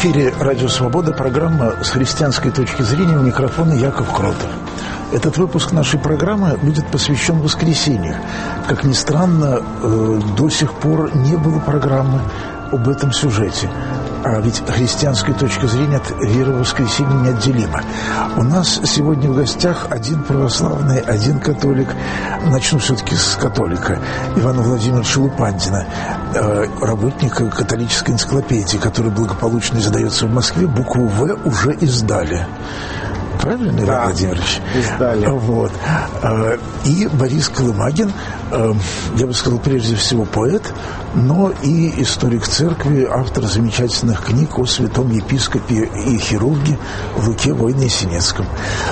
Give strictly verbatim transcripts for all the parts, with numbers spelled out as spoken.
эфире «Радио Свобода», программа «С христианской точки зрения», у микрофона Яков Кротов. Этот выпуск нашей программы будет посвящен воскресенью. Как ни странно, до сих пор не было программы об этом сюжете. А ведь христианская точка зрения от веры в воскресенье неотделима. У нас сегодня в гостях один православный, один католик. Начну все-таки с католика. Ивана Владимировича Лупандина, работника католической энциклопедии, который благополучно издается в Москве. Букву «В» уже издали. Правильно, Иван да, Владимирович? Издали. Вот. И Борис Колымагин, я бы сказал, прежде всего поэт, но и историк церкви, автор замечательных книг о святом епископе и хирурге Луке Войно-Ясенецком.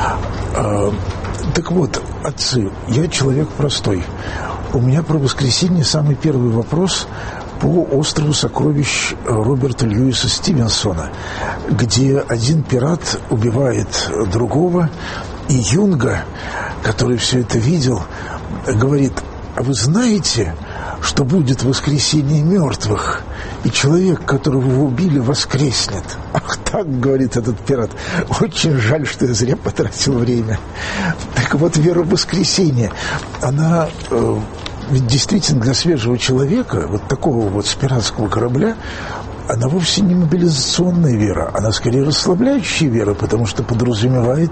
Так вот, отцы, я человек простой. У меня про воскресенье самый первый вопрос по острову сокровищ Роберта Льюиса Стивенсона, где один пират убивает другого, и Юнга, который все это видел, говорит: а вы знаете, что будет воскресение мертвых, и человек, которого вы убили, воскреснет? Ах так, говорит этот пират, очень жаль, что я зря потратил время. Так вот, вера в воскресение, она... Ведь действительно для свежего человека, вот такого вот с пиратского корабля, она вовсе не мобилизационная вера, она скорее расслабляющая вера, потому что подразумевает,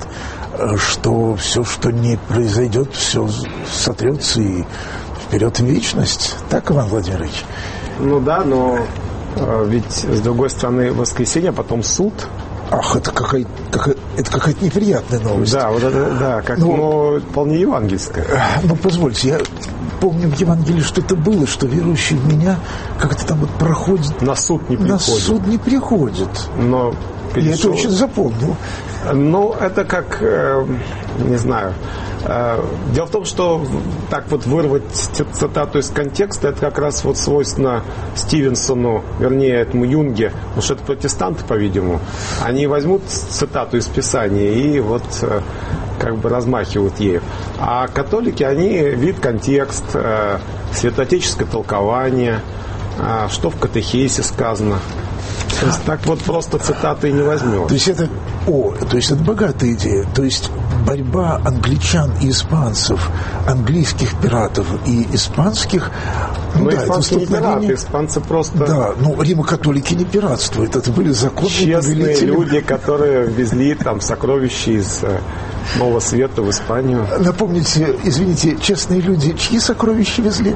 что все, что не произойдет, все сотрется и вперед в вечность. Так, Иван Владимирович? Ну да, но ведь с другой стороны воскресенье, потом суд. Ах, это какая-то, какая, это какая-то неприятная новость. Да, вот это, да, как, ну, но вполне евангельская. Ну, позвольте, я помню в Евангелии что-то было, что верующий в меня как-то там вот проходит... На суд не приходит. На суд не приходит. Но перешел... Я это очень запомнил. Ну, это как, э, не знаю... Дело в том, что так вот вырвать цитату из контекста, это как раз вот свойственно Стивенсону, вернее, этому Юнге, потому что это протестанты, по-видимому. Они возьмут цитату из Писания и вот как бы размахивают ею. А католики, они видят контекст, святоотеческое толкование, что в катехесе сказано. То есть так вот просто цитаты и не возьмешь. То есть это, о, то есть это богатая идея. То есть борьба англичан и испанцев, английских пиратов и испанских... Ну, ну да, испанцы не пираты, испанцы просто... Да, ну, римокатолики не пиратствуют. Это были законные честные повелители. Люди, которые везли там сокровища из Нового Света в Испанию. Напомните, извините, честные люди, чьи сокровища везли?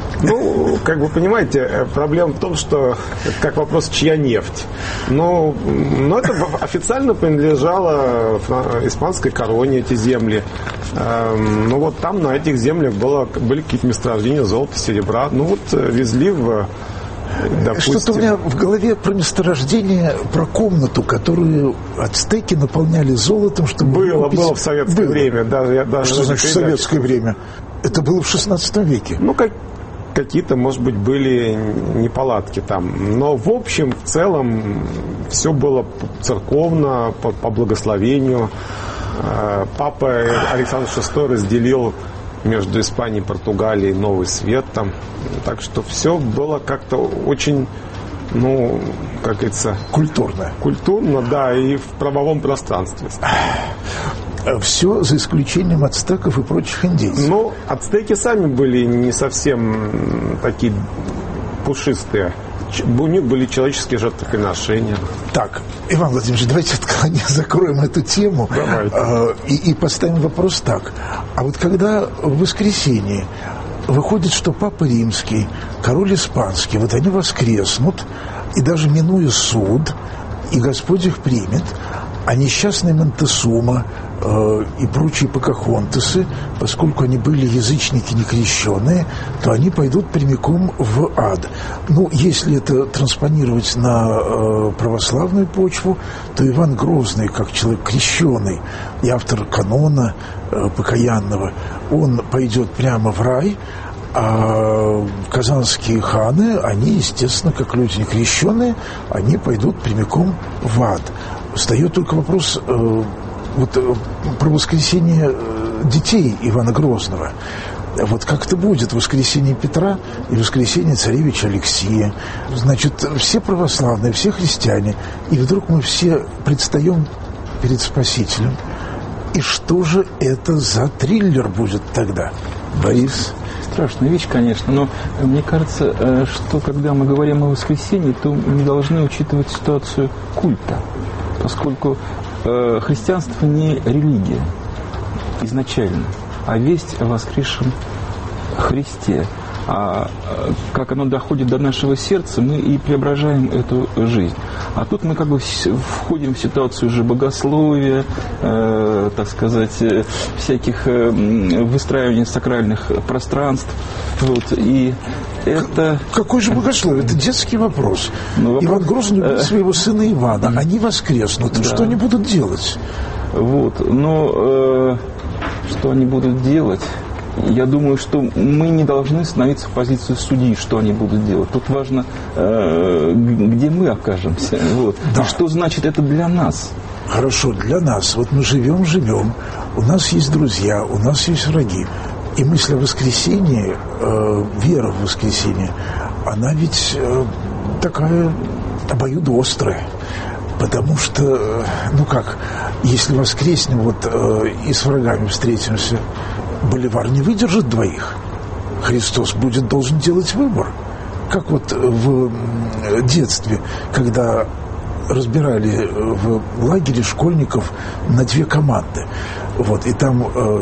Ну, как вы понимаете, проблема в том, что как вопрос, чья нефть. Но, но это официально принадлежало испанской короне, эти земли. Ну вот там на этих землях было, были какие-то месторождения золота, серебра. Ну вот везли в... Допустим. Что-то у меня в голове про месторождение, про комнату, которую ацтеки наполняли золотом, чтобы... Было, купить... было в советское было. время. Да, я даже что значит в советское время? Это было в шестнадцатом веке. Ну, как... какие-то, может быть, были неполадки там. Но в общем, в целом, все было церковно, по, по благословению. Папа Александр шестой разделил между Испанией и Португалией Новый Свет там. Так что все было как-то очень, ну, как говорится... Культурно. Культурно, да, и в правовом пространстве. Все за исключением ацтеков и прочих индейцев. Ну, ацтеки сами были не совсем такие пушистые. У них были человеческие жертвоприношения. Так, Иван Владимирович, давайте откровенно закроем эту тему э, и, и поставим вопрос так. А вот когда в воскресенье выходит, что Папа Римский, король испанский, вот они воскреснут, и даже минуя суд, и Господь их примет, а несчастный Монтесума э, и прочие покахонтесы, поскольку они были язычники некрещенные, то они пойдут прямиком в ад. Ну, если это транспонировать на э, православную почву, то Иван Грозный, как человек крещеный и автор канона э, покаянного, он пойдет прямо в рай, а казанские ханы, они, естественно, как люди некрещенные, они пойдут прямиком в ад. Встает только вопрос э, вот, э, про воскресение детей Ивана Грозного. вот как это будет воскресение Петра и воскресение царевича Алексия. Значит, все православные, все христиане, и вдруг мы все предстаем перед Спасителем. И что же это за триллер будет тогда, Борис? Страшная вещь, конечно, но мне кажется, что когда мы говорим о воскресении, то мы должны учитывать ситуацию культа, поскольку христианство не религия изначально, а весть о воскресшем Христе. А как оно доходит до нашего сердца, мы и преображаем эту жизнь. А тут мы как бы входим в ситуацию уже богословия, э, так сказать, всяких э, выстраиваний сакральных пространств. Вот, и это... Какой же богословие? Это детский вопрос. Ну, вопрос... Иван Грозный любит своего сына Ивана. Они воскреснут. Да. Что они будут делать? Вот. Но э, что они будут делать? Я думаю, что мы не должны становиться в позиции судьи, что они будут делать. Тут важно, э, где мы окажемся. Вот. Да. И что значит это для нас? Хорошо, для нас. Вот мы живем, живем. У нас есть друзья, у нас есть враги. И мысль о воскресении, э, вера в воскресенье, она ведь э, такая обоюдоострая. Потому что, ну как, если воскреснем вот, э, и с врагами встретимся, Боливар не выдержит двоих. Христос будет должен делать выбор. Как вот в детстве, когда разбирали в лагере школьников на две команды. Вот, и там э,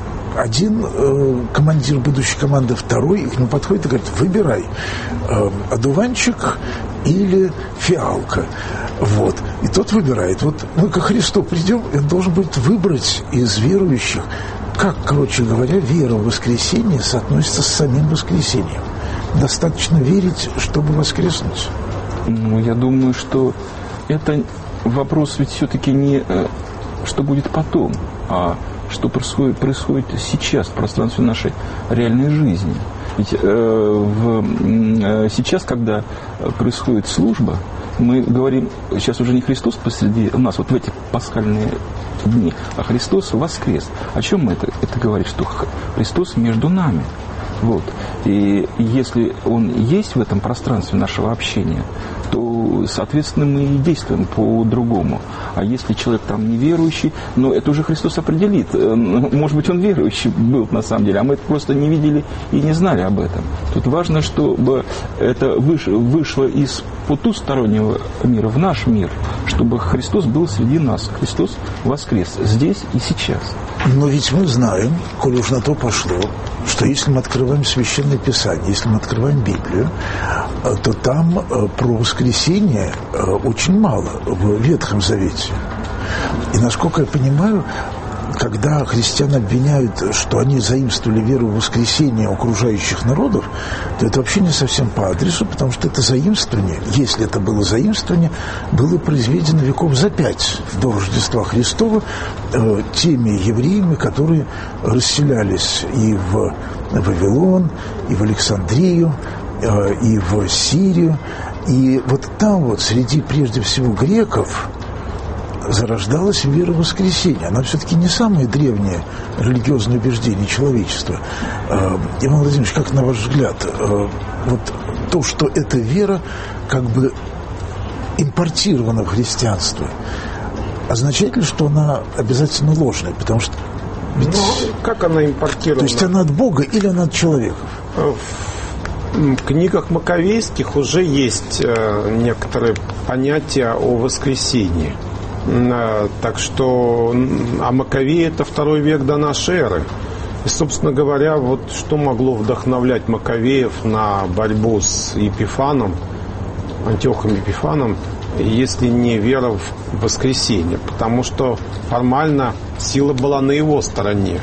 один э, командир будущей команды, второй, и к нему подходит и говорит: выбирай, э, одуванчик или фиалка. Вот. И тот выбирает. Вот мы ко Христу придем, и он должен будет выбрать из верующих. Как, короче говоря, вера в воскресенье соотносится с самим воскресением? Достаточно верить, чтобы воскреснуть? Ну, я думаю, что это вопрос ведь все-таки не что будет потом, а что происходит, происходит сейчас в пространстве нашей реальной жизни. Ведь э, в, э, сейчас, когда происходит служба, мы говорим, сейчас уже не Христос посреди нас, вот в эти пасхальные дни, а Христос воскрес. О чем это? Это говорит, что Христос между нами. Вот. И если Он есть в этом пространстве нашего общения, то, соответственно, мы и действуем по-другому. А если человек там неверующий, ну, это уже Христос определит. Может быть, он верующий был на самом деле, а мы это просто не видели и не знали об этом. Тут важно, чтобы это вышло из потустороннего мира в наш мир, чтобы Христос был среди нас. Христос воскрес здесь и сейчас. Но ведь мы знаем, коль уж на то пошло, что если мы открываем Священное Писание, если мы открываем Библию, то там про воскресение очень мало в Ветхом Завете. И, насколько я понимаю, когда христиан обвиняют, что они заимствовали веру в воскресение окружающих народов, то это вообще не совсем по адресу, потому что это заимствование, если это было заимствование, было произведено веков за пять до Рождества Христова э, теми евреями, которые расселялись и в Вавилон, и в Александрию, э, и в Сирию. И вот там вот среди, прежде всего, греков зарождалась вера в воскресение. Она все-таки не самое древнее религиозное убеждение человечества. Э, Иван Владимирович, как на ваш взгляд, э, вот то, что эта вера как бы импортирована в христианство, означает ли, что она обязательно ложная? Потому что ведь... Ну, как она импортирована? То есть она от Бога или она от человека? В книгах маковейских уже есть э, некоторые понятия о воскресении. Так что, а Маковеи — это второй век до нашей эры. И, собственно говоря, вот что могло вдохновлять Маковеев на борьбу с Епифаном, Антиохом Епифаном, если не вера в воскресенье? Потому что формально сила была на его стороне.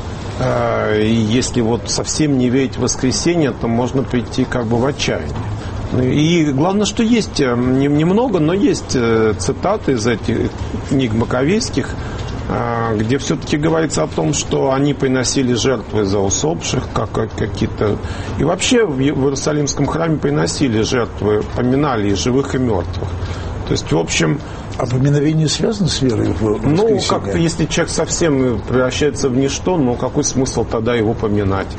И если вот совсем не верить в воскресенье, то можно прийти как бы в отчаяние. И главное, что есть немного, но есть цитаты из этих книг маковейских, где все-таки говорится о том, что они приносили жертвы за усопших, как какие-то... И вообще в Иерусалимском храме приносили жертвы, поминали и живых, и мертвых. То есть, в общем... А поминовение связано с верой в воскресенье? Ну, как-то, если человек совсем превращается в ничто, ну, какой смысл тогда его поминать?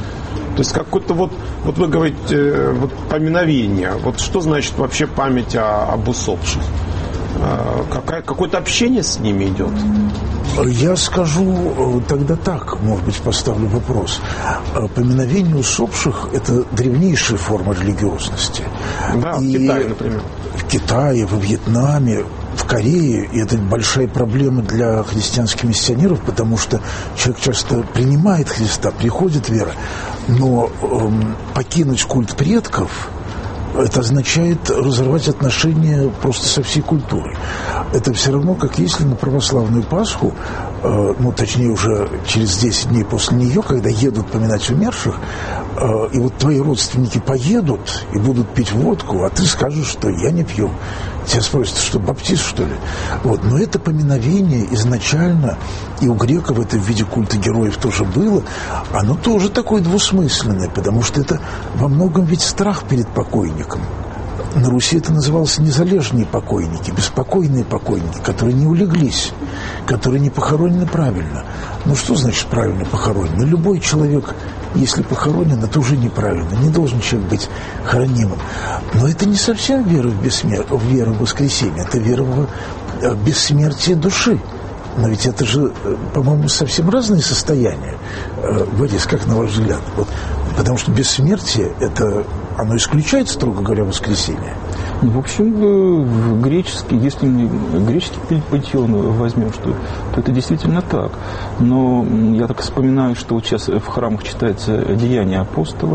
То есть какое-то вот, вот вы говорите, вот поминовение. Вот что значит вообще память о, об усопших? Какая, какое-то общение с ними идет? Я скажу тогда так, может быть, поставлю вопрос. Поминовение усопших – это древнейшая форма религиозности. Да, в и Китае, например. В Китае, во Вьетнаме, в Корее. И это большая проблема для христианских миссионеров, потому что человек часто принимает Христа, приходит вера, но эм, покинуть культ предков – это означает разорвать отношения просто со всей культурой. Это все равно, как если на православную Пасху, э, ну, точнее, уже через десять дней после нее, когда едут поминать умерших, э, и вот твои родственники поедут и будут пить водку, а ты скажешь, что я не пью. Тебя спросят, что, баптист, что ли? Вот. Но это поминовение изначально, и у греков это в виде культа героев тоже было, оно тоже такое двусмысленное, потому что это во многом ведь страх перед покойником. На Руси это называлось незалежные покойники, беспокойные покойники, которые не улеглись, которые не похоронены правильно. Ну что значит правильно похоронен? Ну, любой человек, если похоронен, это уже неправильно. Не должен человек быть хранимым. Но это не совсем вера в, бессмер... вера в воскресение, это вера в бессмертие души. Но ведь это же, по-моему, совсем разные состояния. Борис, как на ваш взгляд? Вот, потому что бессмертие, это, оно исключает, строго говоря, воскресение. В общем, греческий, если мы греческий пантеон возьмем, что, то это действительно так. Но я так вспоминаю, что вот сейчас в храмах читается «Деяния апостола»,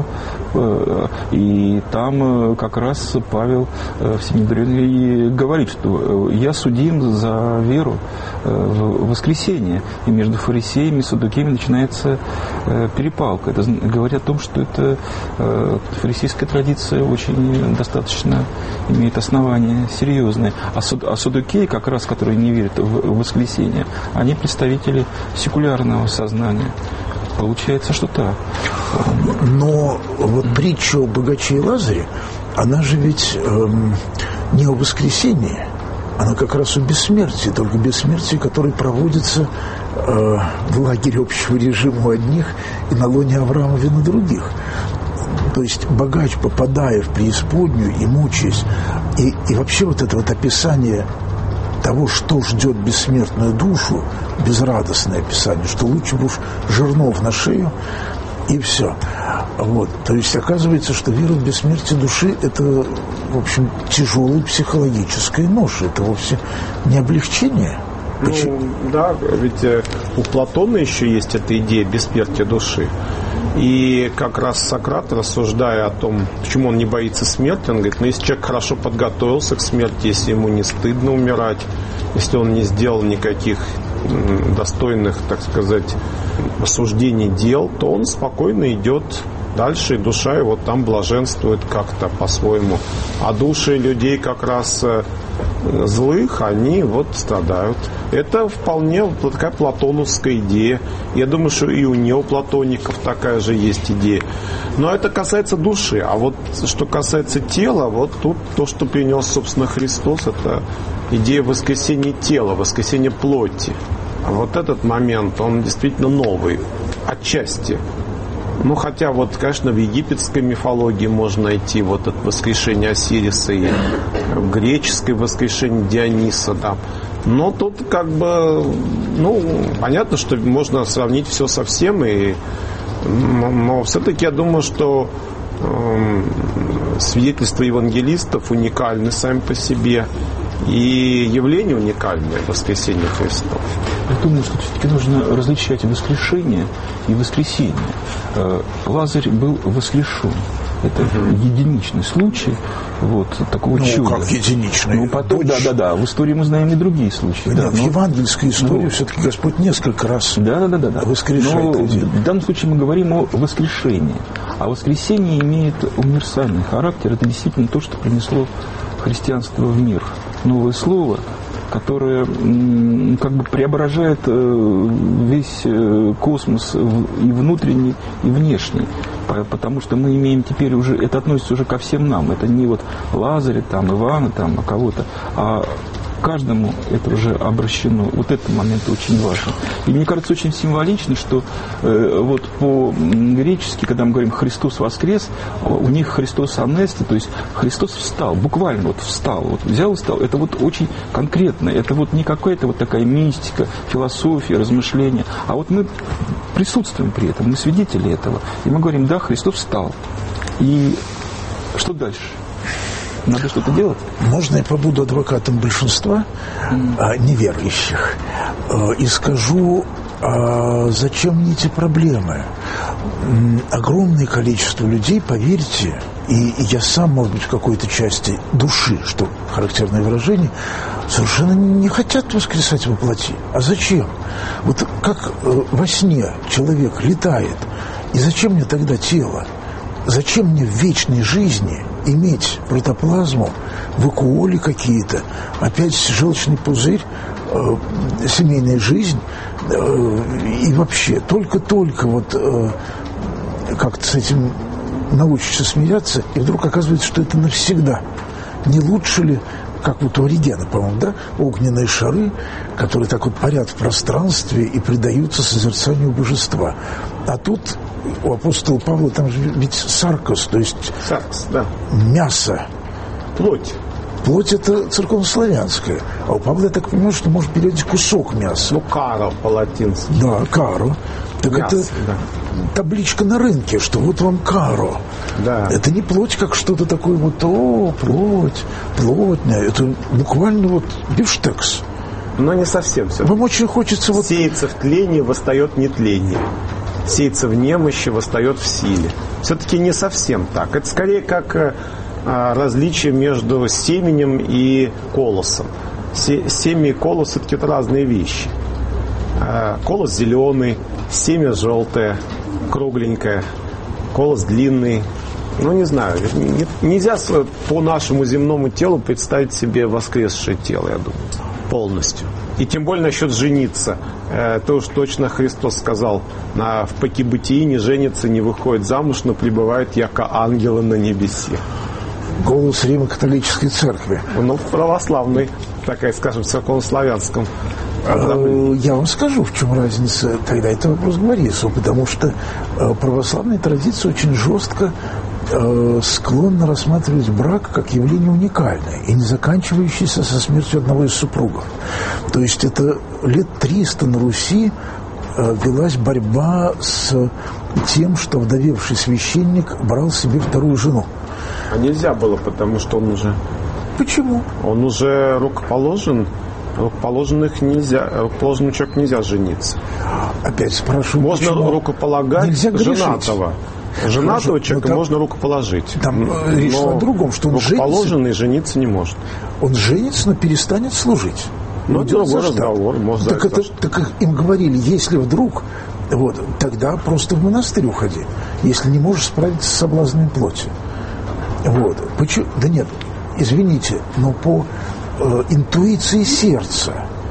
и там как раз Павел в Синедрионе говорит, что «я судим за веру в воскресенье». И между фарисеями и саддукеями начинается перепалка. Это говорит о том, что это фарисейская традиция очень достаточно имеет основания серьезные. А, суд, а саддукеи, как раз, которые не верят в воскресенье, они представители секулярного сознания. Получается, что так. Но вот притча о богаче и Лазаре, она же ведь эм, не о воскресении, она как раз о бессмертии, только бессмертии, которое проводится э, в лагере общего режима у одних и на лоне Авраамове на других. То есть богач, попадая в преисподнюю и мучаясь, и, и вообще вот это вот описание того, что ждет бессмертную душу, безрадостное описание, что лучше бы уж жернов на шею, и все. Вот. То есть оказывается, что вера в бессмертие души – это, в общем, тяжелая психологическая ноша, это вовсе не облегчение. Ну, да, ведь у Платона еще есть эта идея бессмертия души. И как раз Сократ, рассуждая о том, почему он не боится смерти, он говорит, ну, если человек хорошо подготовился к смерти, если ему не стыдно умирать, если он не сделал никаких достойных, так сказать, осуждений дел, то он спокойно идет дальше, и душа его там блаженствует как-то по-своему. А души людей как раз злых, они вот страдают. Это вполне такая платоновская идея. Я думаю, что и у неоплатоников такая же есть идея. Но это касается души. А вот что касается тела, вот тут то, что принес, собственно, Христос, это идея воскресения тела, воскресения плоти. А вот этот момент, он действительно новый, отчасти. Ну, хотя вот, конечно, в египетской мифологии можно найти вот это воскрешение Осириса, и в греческой воскрешение Диониса, да. Но тут как бы, ну, понятно, что можно сравнить все со всем, и, но все-таки я думаю, что э, свидетельства евангелистов уникальны сами по себе, и явление уникальное – воскресение Христова. Я думаю, что все-таки нужно различать воскрешение и воскресение. Лазарь был воскрешен. Это uh-huh. единичный случай вот, такого ну, чуда. Ну, как единичный? Ну, потом, да, да, да. В истории мы знаем и другие случаи. Нет, да, в но... евангельской истории ну, все-таки Господь несколько раз да, да, да, да. воскрешает. Но в данном случае мы говорим о воскрешении. А воскресение имеет универсальный характер. Это действительно то, что принесло христианство в мир. Новое слово, которое как бы преображает весь космос и внутренний, и внешний. Потому что мы имеем теперь уже, это относится уже ко всем нам. Это не вот Лазаря, там, Ивана, там, а кого-то, а каждому это уже обращено. Вот этот момент очень важен. И мне кажется, очень символично, что э, вот по-гречески, когда мы говорим «Христос воскрес», у них «Христос анести», то есть Христос встал, буквально вот встал, вот взял и встал. Это вот очень конкретно, это вот не какая-то вот такая мистика, философия, размышления, а вот мы присутствуем при этом, мы свидетели этого. И мы говорим: да, Христос встал. И что дальше? Надо что-то делать? Можно я побуду адвокатом большинства mm. неверующих и скажу, а зачем мне эти проблемы? Огромное количество людей, поверьте, и, и я сам, может быть, в какой-то части души, что характерное выражение, совершенно не хотят воскресать во плоти. А зачем? Вот как во сне человек летает, и зачем мне тогда тело? Зачем мне в вечной жизни иметь протоплазму, вакуоли какие-то, опять желчный пузырь, э, семейная жизнь э, и вообще только-только вот э, как-то с этим научишься смеяться, и вдруг оказывается, что это навсегда. Не лучше ли, как вот у Оригена, по-моему, да, огненные шары, которые так вот парят в пространстве и предаются созерцанию божества. А тут у апостола Павла там же ведь саркос, то есть саркос, да. Мясо. Плоть. Плоть — это церковнославянская. А у Павла, я так понимаю, что может переводить кусок мяса. Ну, каро по-латински. Да, каро. Так мясо, это да. Табличка на рынке, что вот вам каро. Да. Это не плоть, как что-то такое вот, о, плоть, плотная. Это буквально вот бифштекс. Но не совсем все. Вам очень хочется вот... Сеется в тлении, восстает нетление. Сеется в немощи, восстает в силе. Все-таки не совсем так. Это скорее как а, различие между семенем и колосом. Се, семя и колос — все-таки это разные вещи. А, колос зеленый, семя желтое, кругленькое, колос длинный. Ну, не знаю, не, нельзя по нашему земному телу представить себе воскресшее тело, я думаю, полностью. И тем более насчет жениться. Э, то уж точно Христос сказал: на, в покибытии не женится, не выходит замуж, но пребывает яко ангелы на небесе. Голос Римо-католической церкви. Ну, православный, такая, скажем, в церковнославянском. Я вам скажу, в чем разница. Тогда это вопрос говорится, потому что православная традиция очень жестко склонна рассматривать брак как явление уникальное и не заканчивающееся со смертью одного из супругов. То есть это лет триста на Руси велась борьба с тем, что вдовевший священник брал себе вторую жену. А нельзя было, потому что он уже... Почему? Он уже рукоположен. Рукоположенных нельзя, рукоположенному человеку нельзя жениться. Опять спрашиваю, можно почему? Рукополагать женатого. Женатого человека там, можно рукоположить. Там речь шла о другом, что он рукоположенный жениться не может. Он женится, но перестанет служить. Ну, это другой разговор. Может, так, это, так им говорили, если вдруг, вот, тогда просто в монастырь уходи, если не можешь справиться с соблазном плоти. Вот. Почему? Да нет, извините, но по э, интуиции сердца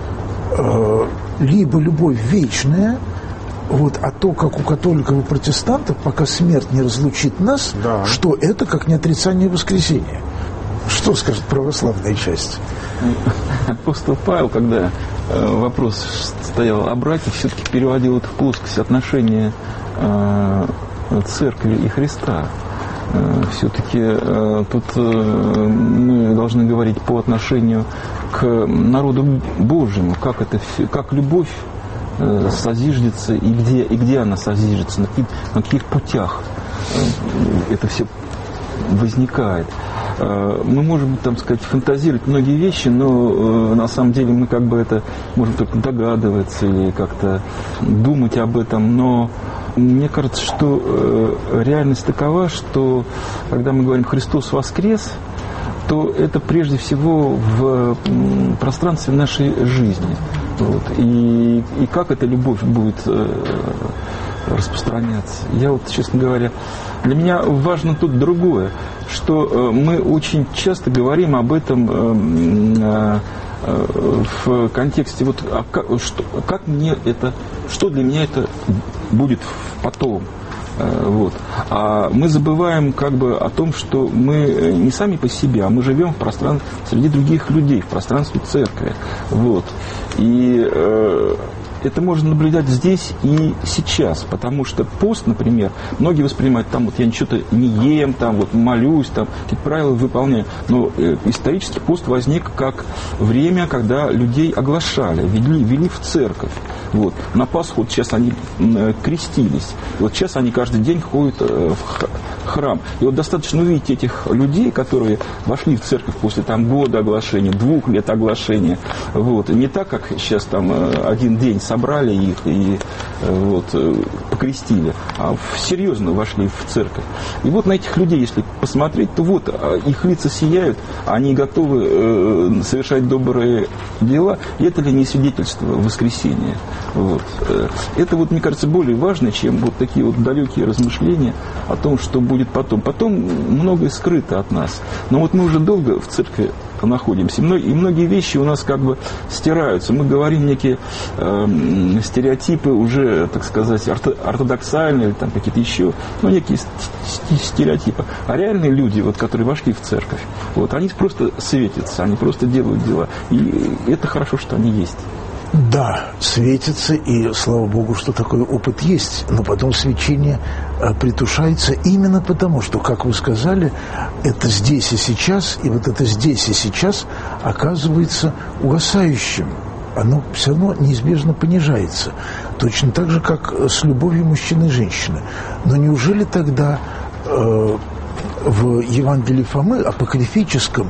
э, либо любовь вечная, вот, а то, как у католиков и протестантов, пока смерть не разлучит нас, да. Что это как не отрицание воскресения. Что скажет православная часть? Апостол Павел, когда э, вопрос стоял о браке, все-таки переводил это в плоскость отношения э, церкви и Христа. Э, все-таки э, тут э, мы должны говорить по отношению к народу Божьему, как это, как любовь созиждется и где, и где она созиждется, на каких, на каких путях это все возникает. Мы можем, там сказать, фантазировать многие вещи, но на самом деле мы как бы это можем только догадываться или как-то думать об этом, но мне кажется, что реальность такова, что когда мы говорим «Христос воскрес», то это прежде всего в пространстве нашей жизни. Вот. И, и как эта любовь будет э, распространяться. Я вот, честно говоря, для меня важно тут другое, что э, мы очень часто говорим об этом э, э, в контексте, вот, а как, что, как мне это, что для меня это будет потом. Вот. А мы забываем как бы о том, что мы не сами по себе, а мы живем в пространстве среди других людей, в пространстве церкви. Вот. И э, это можно наблюдать здесь и сейчас, потому что пост, например, многие воспринимают, там вот я ничего-то не ем, там вот молюсь, там какие-то правила выполняю. Но э, исторически пост возник как время, когда людей оглашали, вели, вели в церковь. Вот. На Пасху вот сейчас они э, крестились. И вот сейчас они каждый день ходят э, в храм. И вот достаточно увидеть этих людей, которые вошли в церковь после там, года оглашения, двух лет оглашения. Вот. И не так, как сейчас там э, один день собрали их и э, вот, э, покрестили, а серьезно вошли в церковь. И вот на этих людей, если посмотреть, то вот их лица сияют, они готовы э, совершать добрые дела. И это ли не свидетельство воскресения? Вот. Это, вот, мне кажется, более важно, чем вот такие вот далекие размышления о том, что будет потом. Потом многое скрыто от нас. Но вот мы уже долго в церкви находимся, и многие вещи у нас как бы стираются. Мы говорим некие э, стереотипы уже, так сказать, ортодоксальные, или там какие-то еще, ну, некие стереотипы. А реальные люди, вот, которые вошли в церковь, вот, они просто светятся, они просто делают дела. И это хорошо, что они есть. Да, светится, и слава Богу, что такой опыт есть, но потом свечение притушается именно потому, что, как вы сказали, это здесь и сейчас, и вот это здесь и сейчас оказывается угасающим. Оно все равно неизбежно понижается. Точно так же, как с любовью мужчины и женщины. Но неужели тогда э, в Евангелии Фомы, апокрифическом,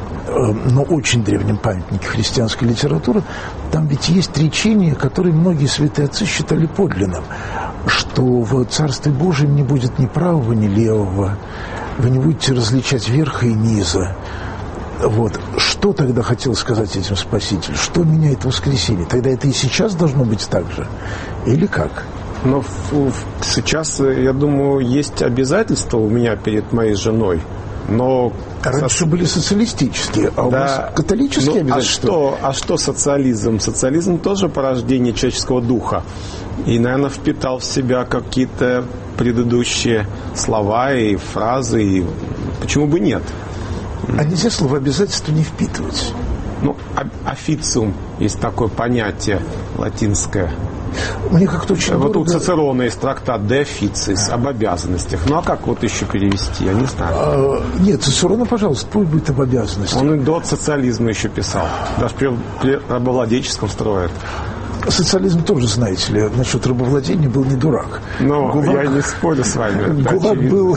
но очень древнем памятнике христианской литературы, там ведь есть речение, которое многие святые отцы считали подлинным, что в Царстве Божьем не будет ни правого, ни левого, вы не будете различать верха и низа. Вот. Что тогда хотел сказать этим Спаситель? Что меняет воскресенье? Тогда это и сейчас должно быть так же? Или как? Но сейчас, я думаю, есть обязательства у меня перед моей женой. Но раньше со... были социалистические, а у да. вас католические ну, обязательства. А что, а что социализм? Социализм тоже порождение человеческого духа. И, наверное, впитал в себя какие-то предыдущие слова и фразы. И почему бы нет? А нельзя слово обязательство не впитывать? Ну, официум есть такое понятие латинское. Мне как-то очень Вот дорого... у Цицерона есть трактат «De officiis» об обязанностях. Ну, а как вот еще перевести? Я не знаю. А, нет, Цицерона, пожалуйста, пусть будет об обязанностях. Он и до социализма еще писал. Даже при, при рабовладельческом строе. Социализм тоже, знаете ли, насчет рабовладения был не дурак. Но ГУЛАГ... я не спорю с вами. ГУЛАГ был...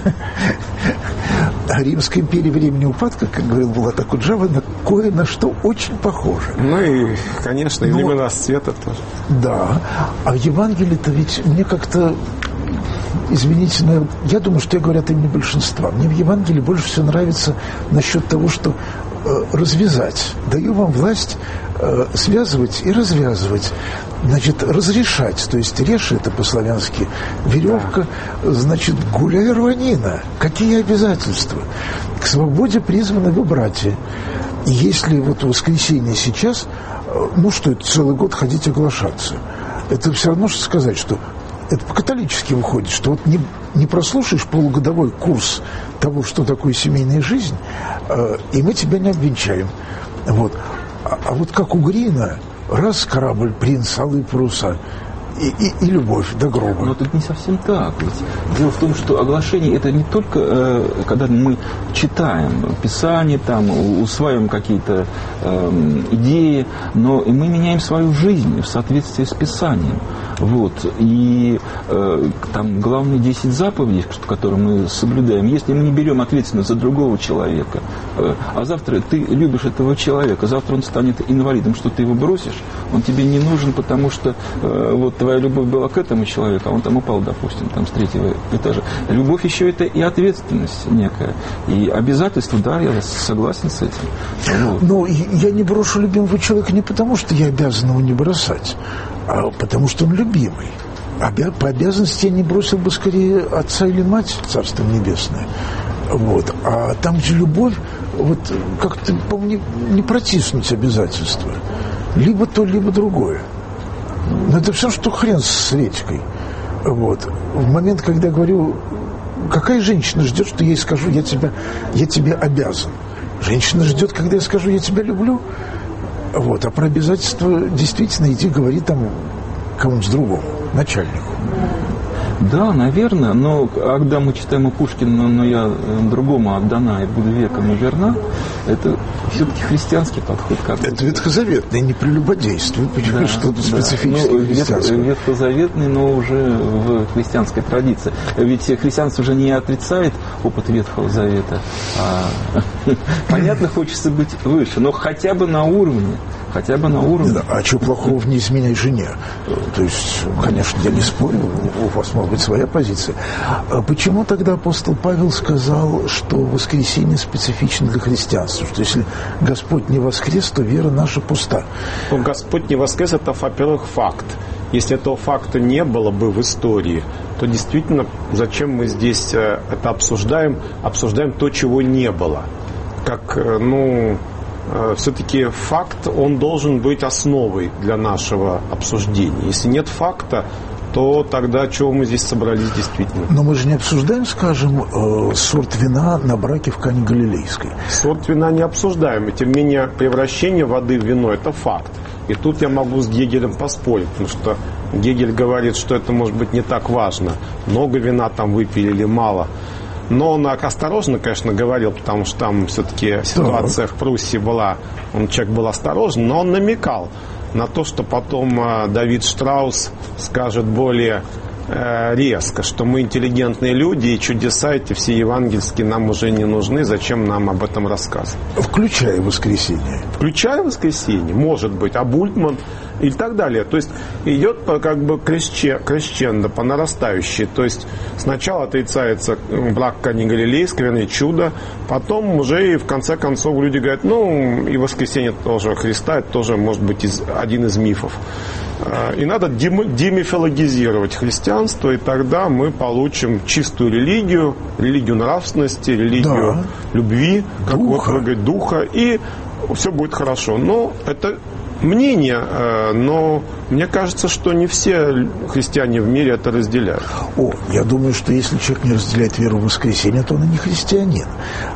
Римская империя времени упадка, как говорил Булат Акуджава, на кое на что очень похоже. Ну и, конечно, и Но... времена света тоже. Да. А в Евангелии-то ведь мне как-то... Извините, но я думаю, что говорят именно большинства. Мне в Евангелии больше всего нравится насчет того, что э, развязать. Даю вам власть э, связывать и развязывать. Значит, разрешать, то есть режь это по-славянски, веревка, да. Значит, гуляй рванина. Какие обязательства? К свободе призваны вы, братья. И если вот в воскресенье сейчас, ну что, это целый год ходить оглашаться, это все равно, что сказать, что это по-католически выходит, что вот не, не прослушаешь полугодовой курс того, что такое семейная жизнь, э, и мы тебя не обвенчаем. Вот. А, а вот как у Грина, раз корабль, принц, алые паруса, и, и, и любовь до гроба. Но это не совсем так. Ведь дело в том, что оглашение это не только э, когда мы читаем Писание, там, усваиваем какие-то э, идеи, но и мы меняем свою жизнь в соответствии с Писанием. Вот. И э, там главные десять заповедей, которые мы соблюдаем, если мы не берем ответственность за другого человека, э, а завтра ты любишь этого человека, завтра он станет инвалидом, что ты его бросишь, он тебе не нужен, потому что э, вот твоя любовь была к этому человеку, а он там упал, допустим, там с третьего этажа. Любовь еще это и ответственность некая, и обязательство, да, я согласен с этим. Вот. Но я не брошу любимого человека не потому, что я обязан его не бросать, а потому что он любимый. По обязанности я не бросил бы скорее отца или мать, Царство Небесное. Вот. А там, где любовь, вот как-то, по-моему, не, не протиснуть обязательства. Либо то, либо другое. Но это все, что хрен с редькой. Вот. В момент, когда я говорю, какая женщина ждет, что я ей скажу, я, тебя, я тебе обязан. Женщина ждет, когда я скажу, я тебя люблю. Вот. А про обязательства действительно иди говори там кому-нибудь другому, начальнику. Да, наверное, но когда мы читаем у Пушкина, но я другому отдана и буду веком и верна, это все-таки христианский подход. Это ветхозаветный, не прелюбодействие, понимаешь, да, что-то да. специфическое ну, христианское. Ветхозаветный, но уже в христианской традиции. Ведь христианство уже не отрицает опыт Ветхого Завета, а понятно, хочется быть выше, но хотя бы на уровне. Хотя бы на уровне. Да, а что плохого в «Не изменяй жене»? То есть, конечно, я не спорю, у вас может быть своя позиция. А почему тогда апостол Павел сказал, что воскресенье специфично для христианства? Что если Господь не воскрес, то вера наша пуста. Но Господь не воскрес – это, во-первых, факт. Если этого факта не было бы в истории, то действительно, зачем мы здесь это обсуждаем? Обсуждаем то, чего не было. Как, ну... все-таки факт, он должен быть основой для нашего обсуждения. Если нет факта, то тогда чего мы здесь собрались действительно? Но мы же не обсуждаем, скажем, сорт вина на браке в Кане Галилейской. Сорт вина не обсуждаем. И тем не менее, превращение воды в вино – это факт. И тут я могу с Гегелем поспорить, потому что Гегель говорит, что это может быть не так важно. Много вина там выпили или мало. Но он осторожно, конечно, говорил, потому что там все-таки ситуация в Пруссии была, он человек был осторожен, но он намекал на то, что потом Давид Штраус скажет более э, резко, что мы интеллигентные люди, и чудеса эти все евангельские нам уже не нужны, зачем нам об этом рассказывать. Включая воскресенье. Включая воскресенье, может быть, а Бультман и так далее. То есть идет как бы крещендо, по нарастающей. То есть сначала отрицается брак Кани Галилейской, вернее, чудо, потом уже и в конце концов люди говорят, ну, и воскресенье тоже Христа, это тоже может быть из, один из мифов. И надо демифологизировать христианство, и тогда мы получим чистую религию, религию нравственности, религию да. любви, как духа. Вот вы говорите, духа, и все будет хорошо. Но это мнение, но мне кажется, что не все христиане в мире это разделяют. О, я думаю, что если человек не разделяет веру в воскресенье, то он и не христианин.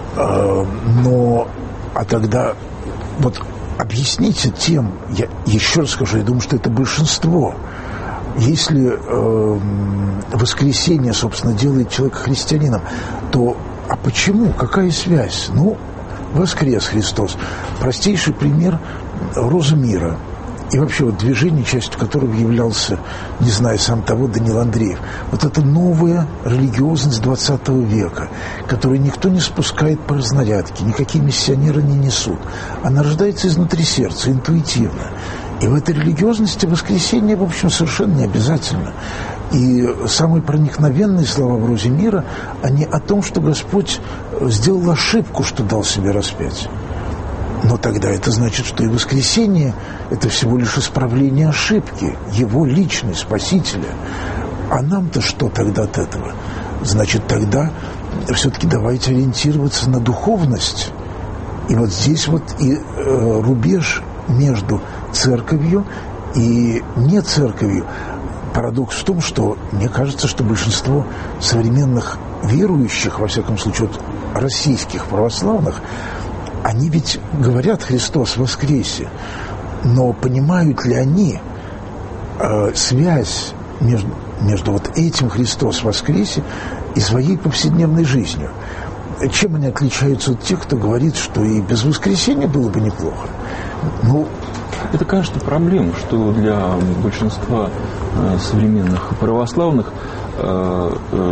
Но, а тогда вот объясните тем, я еще раз скажу, я думаю, что это большинство. Если э, воскресенье, собственно, делает человека христианином, то а почему? Какая связь? Ну, воскрес Христос. Простейший пример – Роза мира. И вообще вот движение, частью которого являлся, не знаю, сам того, Даниил Андреев. Вот это новая религиозность двадцатого века, которую никто не спускает по разнарядке, никакие миссионеры не несут. Она рождается изнутри сердца, интуитивно. И в этой религиозности воскресенье, в общем, совершенно не обязательно. И самые проникновенные слова в «Розе мира», они о том, что Господь сделал ошибку, что дал себе распятие. Но тогда это значит, что и воскресенье – это всего лишь исправление ошибки, его личной, Спасителя. А нам-то что тогда от этого? Значит, тогда все-таки давайте ориентироваться на духовность. И вот здесь вот и э, рубеж между церковью и не церковью. Парадокс в том, что мне кажется, что большинство современных верующих, во всяком случае, вот российских православных, они ведь говорят «Христос воскресе», но понимают ли они э, связь между, между вот этим «Христос воскресе» и своей повседневной жизнью? Чем они отличаются от тех, кто говорит, что и без воскресения было бы неплохо? Ну, это, конечно, проблема, что для большинства э, современных православных э, э,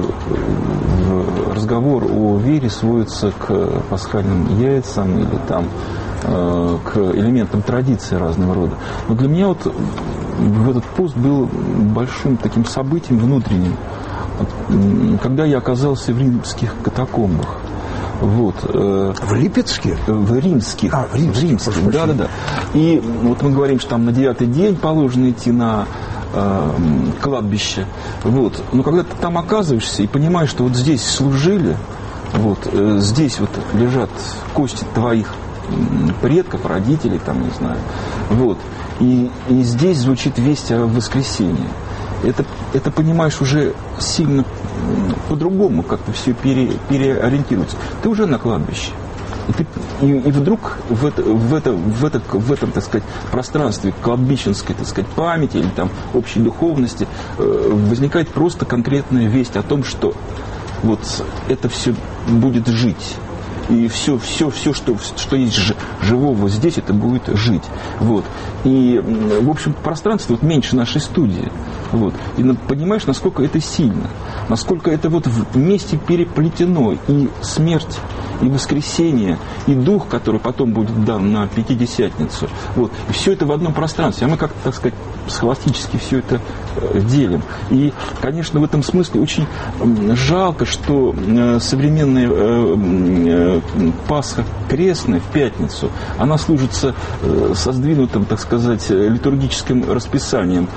разговор о вере сводится к пасхальным яйцам или там, э, к элементам традиции разного рода. Но для меня вот в этот пост был большим таким событием внутренним, когда я оказался в римских катакомбах. Вот, э, в Липецке? В римских. А, в римских. В римских, да, да, да. И вот мы говорим, что там на девятый день положено идти на э, кладбище. Вот. Но когда ты там оказываешься и понимаешь, что вот здесь служили, вот, э, здесь вот лежат кости твоих предков, родителей, там, не знаю. Вот. И, и здесь звучит весть о воскресении. это, это понимаешь, уже сильно по-другому как-то все пере, переориентируется. Ты уже на кладбище. И, ты, и, и вдруг в, это, в, это, в, это, в этом, так сказать, пространстве кладбищенской, так сказать, памяти или там общей духовности э, возникает просто конкретная весть о том, что вот это все будет жить. И все, все, все что, что есть живого здесь, это будет жить. Вот. И, в общем, пространство вот меньше нашей студии. Вот. И понимаешь, насколько это сильно, насколько это вот вместе переплетено. И смерть, и воскресение, и дух, который потом будет дан на Пятидесятницу. Вот. И все это в одном пространстве. А мы как-то, так сказать, схоластически все это делим. И, конечно, в этом смысле очень жалко, что современная Пасха крестная в пятницу, она служится со сдвинутым, так сказать, литургическим расписанием.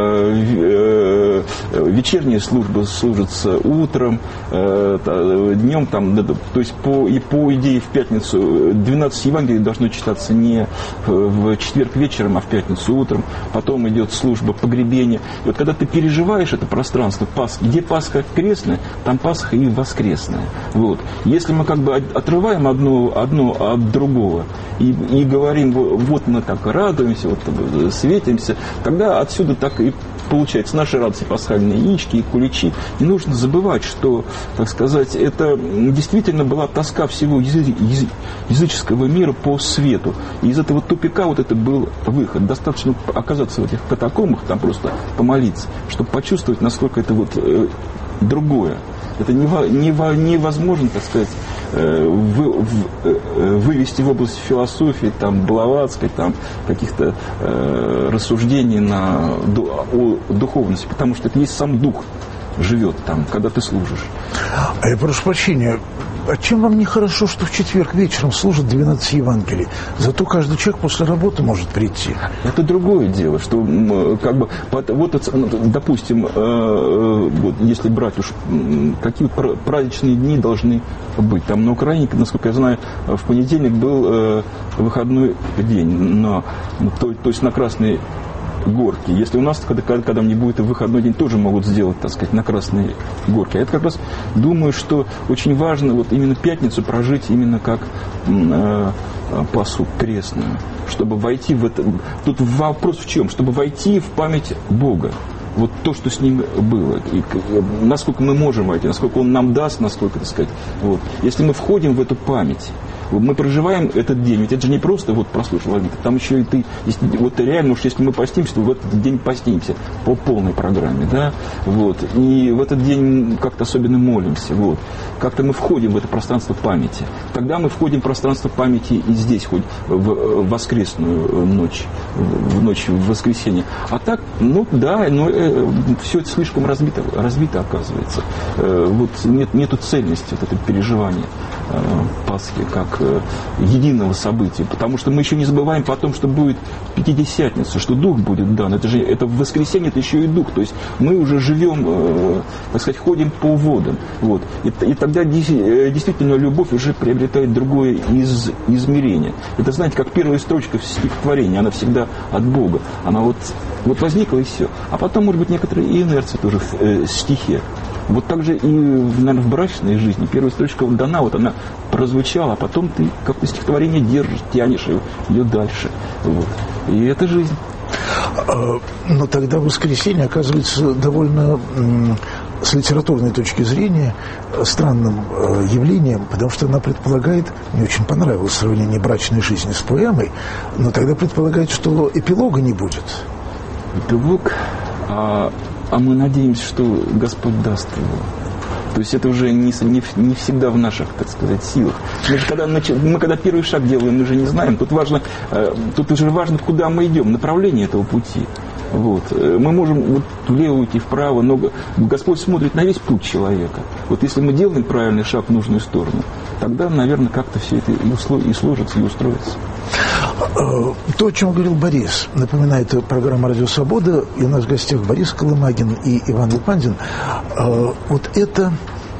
Вечерняя служба служится утром, днем там, то есть по, и по идее в пятницу двенадцать Евангелий должно читаться не в четверг вечером, а в пятницу утром. Потом идет служба погребения. И вот когда ты переживаешь это пространство Пасхи, где Пасха крестная, там Пасха и воскресная. Вот. Если мы как бы отрываем одно, одно от другого и, и говорим, вот мы так радуемся, вот светимся, тогда отсюда так и получается наши радости пасхальные яички и куличи. Не нужно забывать, что, так сказать, это действительно была тоска всего язы- язы- языческого мира по свету. И из этого тупика вот это был выход. Достаточно оказаться в этих катакомбах, там просто помолиться, чтобы почувствовать, насколько это вот э, другое. Это невозможно, так сказать, вывести в область философии, там, Блаватской, там, каких-то э, рассуждений на, о духовности, потому что это есть сам дух живет там, когда ты служишь. А я прошу прощения, а чем вам нехорошо, что в четверг вечером служат двенадцать Евангелий? Зато каждый человек после работы может прийти. Это другое дело, что как бы, вот, допустим, вот, если брать уж, какие праздничные дни должны быть. Там на Украине, насколько я знаю, в понедельник был выходной день, на, то, то есть на Красной Горки. Если у нас, когда, когда не будет в выходной день, тоже могут сделать, так сказать, на Красной Горке. А это как раз, думаю, что очень важно вот именно пятницу прожить именно как э, Пасху крестную, чтобы войти в это. Тут вопрос в чем? Чтобы войти в память Бога. Вот то, что с ним было, и насколько мы можем войти, насколько он нам даст, насколько, так сказать, вот. Если мы входим в эту память, мы проживаем этот день, ведь это же не просто вот прослушал молитву, там еще и ты, если, вот реально уж если мы постимся, то в этот день постимся по полной программе, да, вот, и в этот день как-то особенно молимся, вот, как-то мы входим в это пространство памяти, тогда мы входим в пространство памяти и здесь, хоть в воскресную ночь, в ночь в воскресенье, а так, ну да, но э, все это слишком разбито, разбито оказывается, э, вот нет, нету цельности вот этого переживания э, Пасхи, как единого события, потому что мы еще не забываем потом, что будет Пятидесятница, что Дух будет дан. Это же это в воскресенье, это еще и Дух. То есть мы уже живем, э, так сказать, ходим по водам. Вот. И, и тогда действительно любовь уже приобретает другое из, измерение. Это, знаете, как первая строчка в стихотворении, она всегда от Бога. Она вот, вот возникла и все. А потом, может быть, некоторая инерция тоже в э, стихе. Вот так же и, наверное, в брачной жизни. Первая строчка дана, вот она прозвучала, а потом ты как-то стихотворение держишь, тянешь ее, ее дальше. Вот. И это жизнь. Но тогда воскресенье оказывается довольно, с литературной точки зрения, странным явлением, потому что она предполагает, мне очень понравилось сравнение брачной жизни с поэмой, но тогда предполагает, что эпилога не будет. Эпилог... А... А мы надеемся, что Господь даст его. То есть это уже не, не, не всегда в наших, так сказать, силах. Мы, же когда, мы когда первый шаг делаем, мы же не знаем. Тут, важно, тут уже важно, куда мы идем, направление этого пути. Вот. Мы можем вот влево уйти, вправо, но Господь смотрит на весь путь человека. Вот если мы делаем правильный шаг в нужную сторону, тогда, наверное, как-то все это и сложится, и устроится. То, о чем говорил Борис, напоминает программа «Радио Свобода», и у нас в гостях Борис Колымагин и Иван Лопандин. Вот это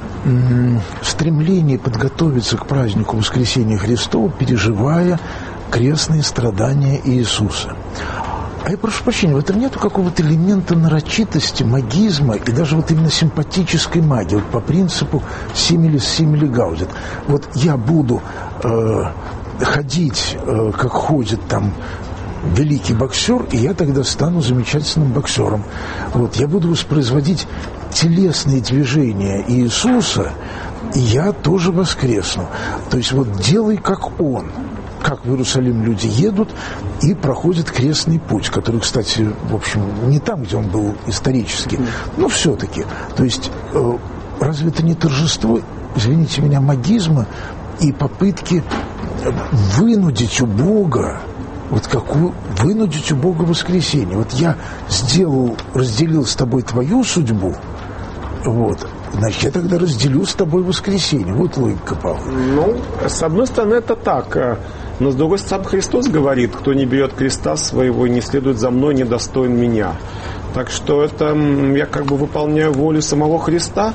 стремление подготовиться к празднику Воскресения Христова, переживая крестные страдания Иисуса. А я прошу прощения, в этом нету какого-то элемента нарочитости, магизма и даже вот именно симпатической магии, вот по принципу симилис симили гаудит. Вот я буду э, ходить, э, как ходит там великий боксер, и я тогда стану замечательным боксером. Вот, я буду воспроизводить телесные движения Иисуса, и я тоже воскресну. То есть вот делай как Он. Как в Иерусалим люди едут и проходят крестный путь, который, кстати, в общем, не там, где он был исторически, но все-таки. То есть э, разве это не торжество, извините меня, магизма и попытки вынудить у Бога, вот какую, вынудить у Бога воскресение. Вот я сделал, разделил с тобой твою судьбу, вот, значит, я тогда разделю с тобой воскресение. Вот логика Павла. Ну, с одной стороны, это так. Но с другой стороны, сам Христос говорит: кто не берет креста своего и не следует за мной, недостоин меня. Так что это я как бы выполняю волю самого Христа.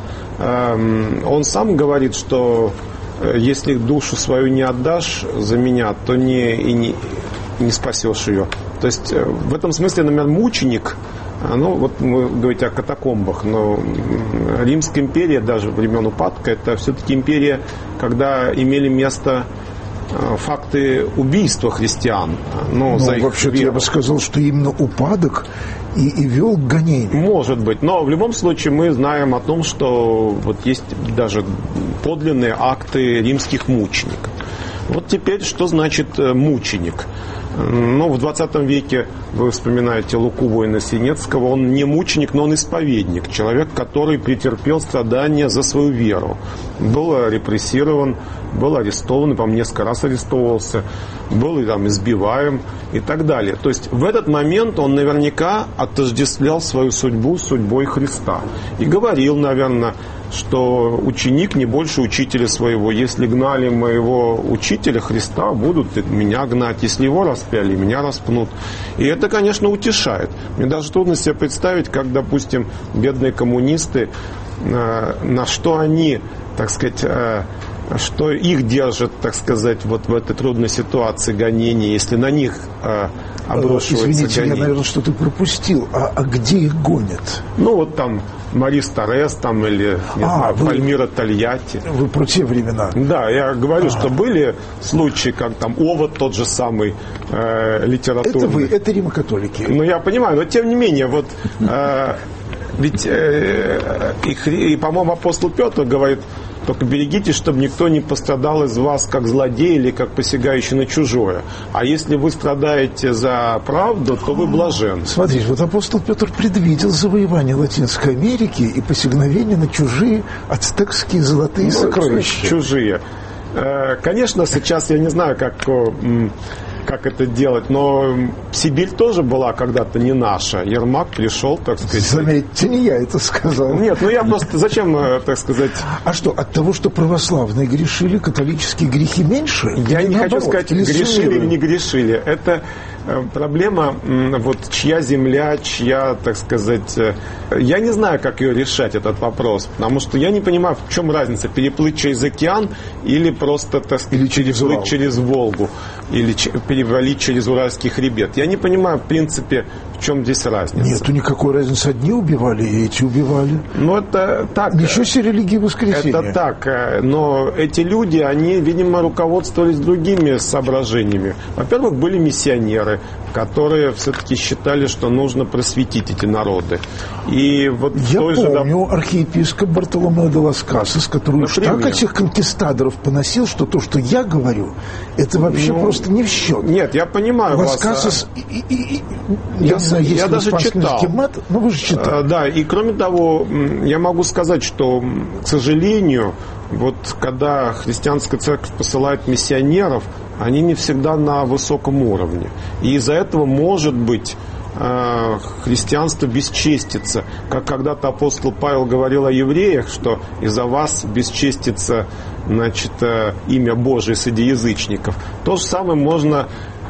Он сам говорит, что если душу свою не отдашь за меня, то не, и не, не спасешь ее. То есть в этом смысле, например, мученик, ну вот вы говорите о катакомбах, но Римская империя даже времен упадка, это все-таки империя, когда имели место факты убийства христиан. Ну, за их вообще-то веру. Я бы сказал, что именно упадок и, и вел к гонению. Может быть, но в любом случае мы знаем о том, что вот есть даже подлинные акты римских мучеников. Вот теперь, что значит мученик? Ну, в двадцатом веке вы вспоминаете Луку Воина-Синецкого. Он не мученик, но он исповедник. Человек, который претерпел страдания за свою веру. Был репрессирован, был арестован, по-моему, несколько раз арестовывался, был там избиваем и так далее. То есть в этот момент он наверняка отождествлял свою судьбу с судьбой Христа. И говорил, наверное, что ученик не больше учителя своего. Если гнали моего учителя Христа, будут меня гнать. Если его распяли, меня распнут. И это, конечно, утешает. Мне даже трудно себе представить, как, допустим, бедные коммунисты, на что они, так сказать, что их держит, так сказать, вот в этой трудной ситуации гонения, если на них э, обрушивается Извините, гонение. я, наверное, что-то пропустил. А, а где их гонят? Ну, вот там Марис Торрес там, или, не а, знаю, вы, Пальмира Тольятти. Вы про те времена. Да, я говорю, а. что были случаи, как там Овод тот же самый, э, литературный. Это вы, это римокатолики. Ну, я понимаю, но тем не менее, вот э, ведь э, и, и, по-моему, апостол Петр говорит: только берегитесь, чтобы никто не пострадал из вас как злодей или как посягающий на чужое. А если вы страдаете за правду, то вы блажен. Смотрите, вот апостол Петр предвидел завоевание Латинской Америки и посягновение на чужие ацтекские золотые ну, сокровища. Чужие. Конечно, сейчас я не знаю, как... как это делать, но Сибирь тоже была когда-то не наша. Ермак пришел, так сказать. Заметьте, не я это сказал. Нет, ну я просто, зачем, так сказать... А что, от того, что православные грешили, католические грехи меньше? Я не наоборот, хочу сказать, или грешили суммируем? или не грешили. Это проблема, вот чья земля, чья, так сказать... Я не знаю, как ее решать, этот вопрос, потому что я не понимаю, в чем разница, переплыть через океан или просто, так сказать, или через переплыть Урал. через Волгу, или перевалить через Уральский хребет. Я не понимаю, в принципе, в чем здесь разница. Нету никакой разницы. Одни убивали, и эти убивали. Ну, это так. Ничего себе религии воскресения. Это так. Но эти люди, они, видимо, руководствовались другими соображениями. Во-первых, были миссионеры, которые все-таки считали, что нужно просветить эти народы. И вот Я той помню же... архиепископ Бартоломео де лас Касас, который уж так этих конкистадоров поносил, что то, что я говорю, это вообще ну, просто не в счет. Нет, я понимаю Лас вас. Касас, а... и, и, и, я, я не знаю, есть я ли даже читал. Мат, но вы же читали. А, да, и кроме того, я могу сказать, что, к сожалению, вот когда христианская церковь посылает миссионеров, они не всегда на высоком уровне. И из-за этого, может быть, христианство бесчестится. Как когда-то апостол Павел говорил о евреях, что из-за вас бесчестится, значит, имя Божие среди язычников. То же самое можно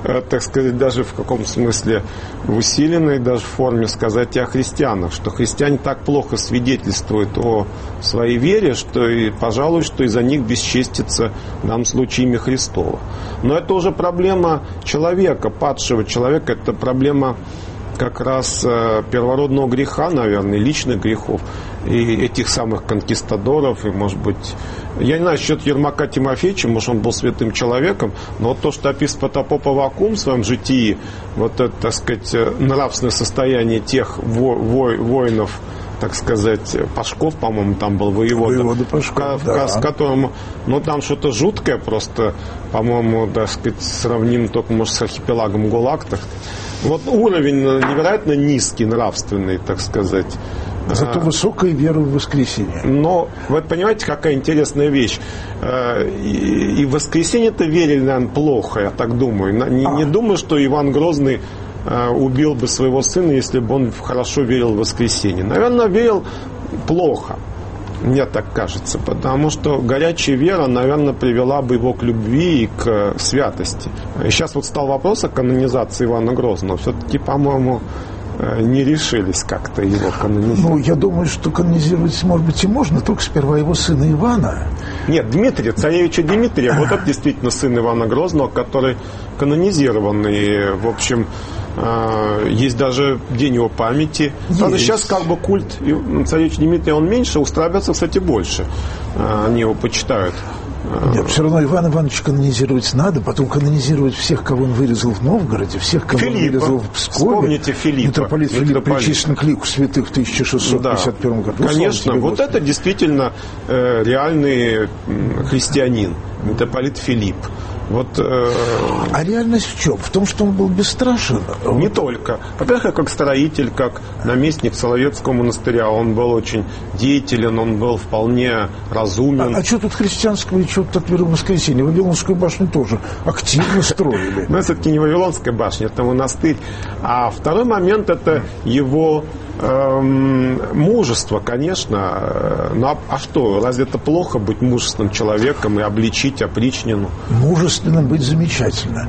так сказать, даже в каком смысле в усиленной даже форме сказать и о христианах, что христиане так плохо свидетельствуют о своей вере, что и, пожалуй, что из-за них бесчестится в данном случае имя Христово. Но это уже проблема человека, падшего человека, это проблема как раз первородного греха, наверное, личных грехов, и этих самых конкистадоров, и, может быть, я не знаю, насчет Ермака Тимофеевича, может, он был святым человеком, но вот то, что описывает Протопоп Аввакум в своем житии, вот это, так сказать, нравственное состояние тех во- во- воинов, так сказать, Пашков, по-моему, там был воевода, воевода Пашков, да. с которым, ну, там что-то жуткое просто, по-моему, так сказать, сравним только, может, с архипелагом ГУЛАГ, так. Вот уровень невероятно низкий, нравственный, так сказать. Зато высокая вера в воскресенье. Но вот понимаете, какая интересная вещь. И в воскресенье-то верили, наверное, плохо, я так думаю. Не, не думаю, что Иван Грозный убил бы своего сына, если бы он хорошо верил в воскресенье. Наверное, верил плохо. Мне так кажется, потому что горячая вера, наверное, привела бы его к любви и к святости. И сейчас вот стал вопрос о канонизации Ивана Грозного. Все-таки, по-моему, не решились как-то его канонизировать. Ну, я думаю, что канонизировать, может быть, и можно, только сперва его сына Ивана. Нет, Дмитрия, царевича Дмитрия. Вот это действительно сын Ивана Грозного, который канонизированный, в общем... Есть даже день его памяти. Правда, сейчас как бы культ царевича Дмитрия, он меньше, у старобрядцев, кстати, больше. Они его почитают. Нет, все равно Ивана Ивановича канонизировать надо, потом канонизировать всех, кого он вырезал в Новгороде, всех, кого Филиппа. он вырезал в Пскове. Вспомните Филиппа. Митрополит Филипп причислен к лику святых в тысяча шестьсот пятьдесят первом году. Да. Конечно, вот это действительно э, реальный христианин, митрополит Филипп. Вот, э... А реальность в чем? В том, что он был бесстрашен? Не вот. Только. Во-первых, как строитель, как наместник Соловецкого монастыря, он был очень деятелен, он был вполне разумен. А, а что тут христианского и что тут от веры в воскресенье? Вавилонскую башню тоже активно строили. Но все-таки не Вавилонская башня, это монастырь. А второй момент – это его эм, мужество, конечно. Ну, а, а что, разве это плохо быть мужественным человеком и обличить опричнину? Мужественным быть замечательно.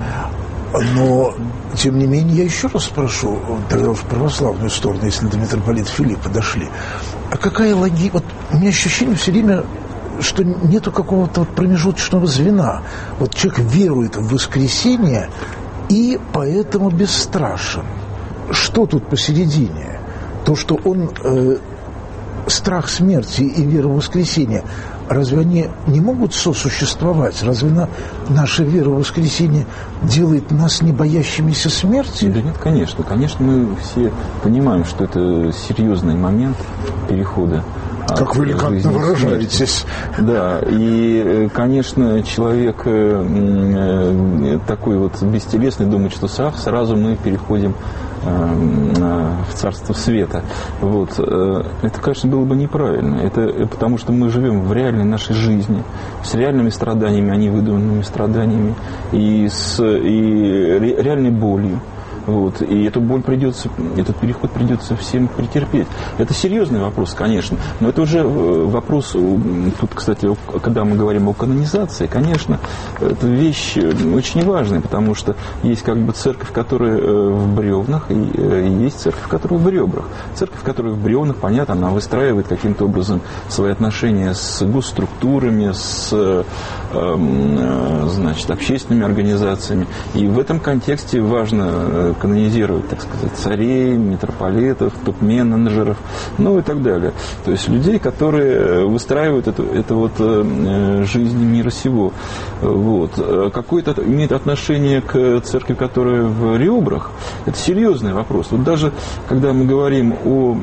Но, тем не менее, я еще раз спрошу, тогда уж в православную сторону, если до митрополита Филиппа дошли. А какая логика? Вот у меня ощущение все время, что нету какого-то вот промежуточного звена. Вот человек верует в воскресенье и поэтому бесстрашен. Что тут посередине? То, что он э, страх смерти и вера в воскресенье, разве они не могут сосуществовать? Разве на, наша вера в воскресенье делает нас не боящимися смерти? Да нет, конечно. Конечно, мы все понимаем, что это серьезный момент перехода. Как вы элегантно выражаетесь. Да, и, конечно, человек такой вот бестелесный думает, что сразу мы переходим в царство света. Вот. Это, конечно, было бы неправильно. Это потому, что мы живем в реальной нашей жизни, с реальными страданиями, а не выдуманными страданиями, и с и реальной болью. Вот. И эту боль придется, этот переход придется всем претерпеть. Это серьезный вопрос, конечно, но это уже вопрос, тут, кстати, когда мы говорим о канонизации, конечно, это вещь очень важная, потому что есть как бы церковь, которая в бревнах, и есть церковь, которая в ребрах. Церковь, которая в бревнах, понятно, она выстраивает каким-то образом свои отношения с госструктурами, с, значит, общественными организациями. И в этом контексте важно канонизировать, так сказать, царей, митрополитов, топ-менеджеров, ну и так далее. То есть людей, которые выстраивают эту, эту вот жизнь мира сего. Вот. Какое-то имеет отношение к церкви, которая в ребрах, это серьезный вопрос. Вот даже когда мы говорим о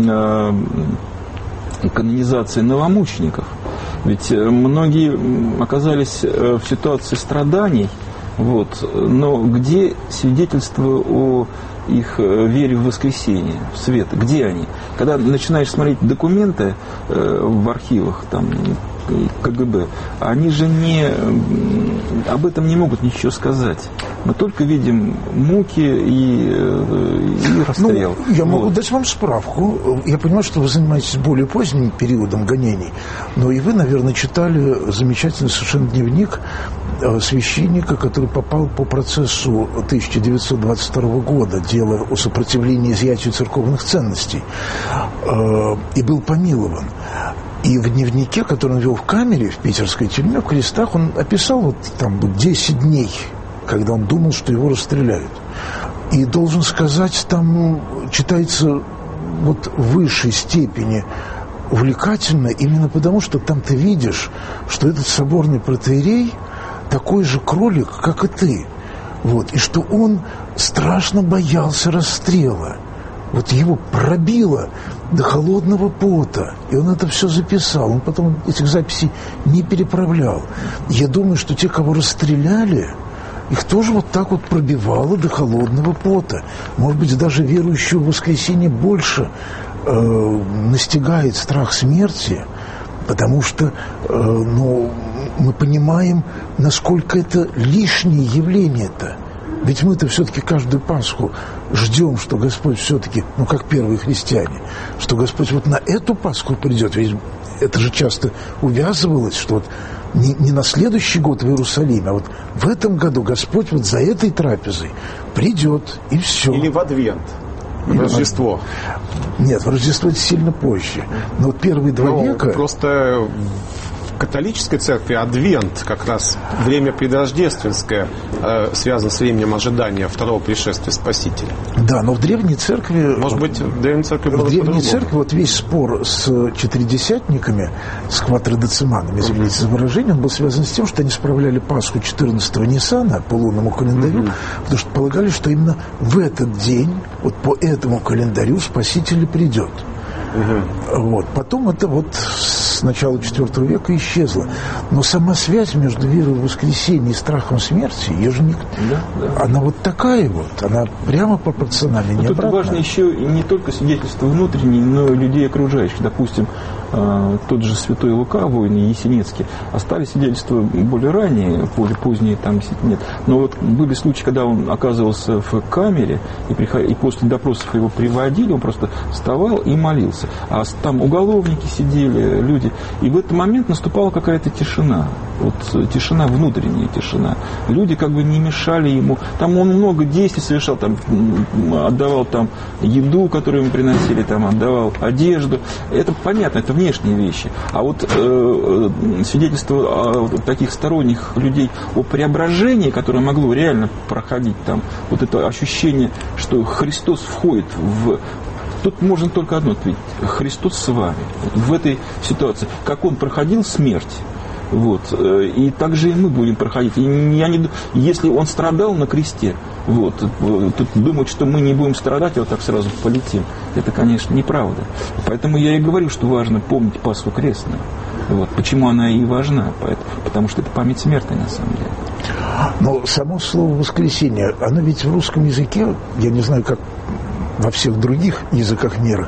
канонизации новомучеников, ведь многие оказались в ситуации страданий. Вот. Но где свидетельство о их вере в воскресенье, в свет? Где они? Когда начинаешь смотреть документы э, в архивах, там, КГБ, они же не, об этом не могут ничего сказать. Мы только видим муки и, и расстрел. Ну, я могу вот. дать вам справку. Я понимаю, что вы занимаетесь более поздним периодом гонений, но и вы, наверное, читали замечательный совершенно дневник священника, который попал по процессу тысяча девятьсот двадцать второго года, дело о сопротивлении изъятию церковных ценностей, и был помилован. И в дневнике, который он вел в камере, в питерской тюрьме, в Крестах, он описал вот там десять дней, когда он думал, что его расстреляют. И должен сказать, там читается вот в высшей степени увлекательно, именно потому, что там ты видишь, что этот соборный протоиерей такой же кролик, как и ты. Вот, и что он страшно боялся расстрела. Вот его пробило до холодного пота. И он это все записал. Он потом этих записей не переправлял. Я думаю, что те, кого расстреляли, их тоже вот так вот пробивало до холодного пота. Может быть, даже верующего в воскресенье больше э, настигает страх смерти, потому что э, ну, мы понимаем, насколько это лишнее явление-то. Ведь мы-то все-таки каждую Пасху ждем, что Господь все-таки, ну как первые христиане, что Господь вот на эту Пасху придет. Ведь это же часто увязывалось, что вот не, не на следующий год в Иерусалиме, а вот в этом году Господь вот за этой трапезой придет, и все. Или в Адвент, в Рождество. Нет, в Рождество это сильно позже. Но вот первые два ну, века... Просто в католической церкви Адвент, как раз время предрождественское, э, связано с временем ожидания второго пришествия Спасителя. Да, но в древней церкви... Может быть, в древней церкви было В древней по-другому. церкви вот весь спор с четыредесятниками, с квадродециманами, извините за выражение, он был связан с тем, что они справляли Пасху четырнадцатого Ниссана по лунному календарю, mm-hmm. потому что полагали, что именно в этот день, вот по этому календарю Спаситель придет. Угу. Вот. Потом это вот с начала четвёртого века исчезло. Но сама связь между верой в воскресенье и страхом смерти, ее же не... да, да. она вот такая вот, она прямо пропорциональна, не обратная. Тут важно еще не только свидетельство внутреннее, но и людей окружающих. Допустим, тот же святой Лука, воин Есенинский, остались свидетельства более ранние, более поздние, там нет. Но вот были случаи, когда он оказывался в камере, и, приход... и после допросов его приводили, он просто вставал и молился. А там уголовники сидели, люди. И в этот момент наступала какая-то тишина. Вот тишина, внутренняя тишина. Люди как бы не мешали ему. Там он много действий совершал, там отдавал там еду, которую ему приносили, там отдавал одежду. Это понятно, это внешние вещи. А вот э, свидетельство э, таких сторонних людей о преображении, которое могло реально проходить, там вот это ощущение, что Христос входит в... Тут можно только одно ответить. Христос с вами. В этой ситуации. Как Он проходил смерть, вот, и так же и мы будем проходить. И я не, если Он страдал на кресте, вот, тут думать, что мы не будем страдать, а вот так сразу полетим, это, конечно, неправда. Поэтому я и говорю, что важно помнить Пасху крестную. Вот, почему она и важна? Потому что это память смерти, на самом деле. Но само слово «воскресенье», оно ведь в русском языке, я не знаю, как во всех других языках мира,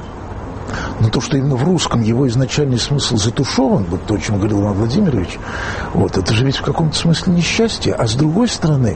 но то, что именно в русском его изначальный смысл затушеван, вот то, о чем говорил Иван Владимирович, вот, это же ведь в каком-то смысле несчастье. А с другой стороны,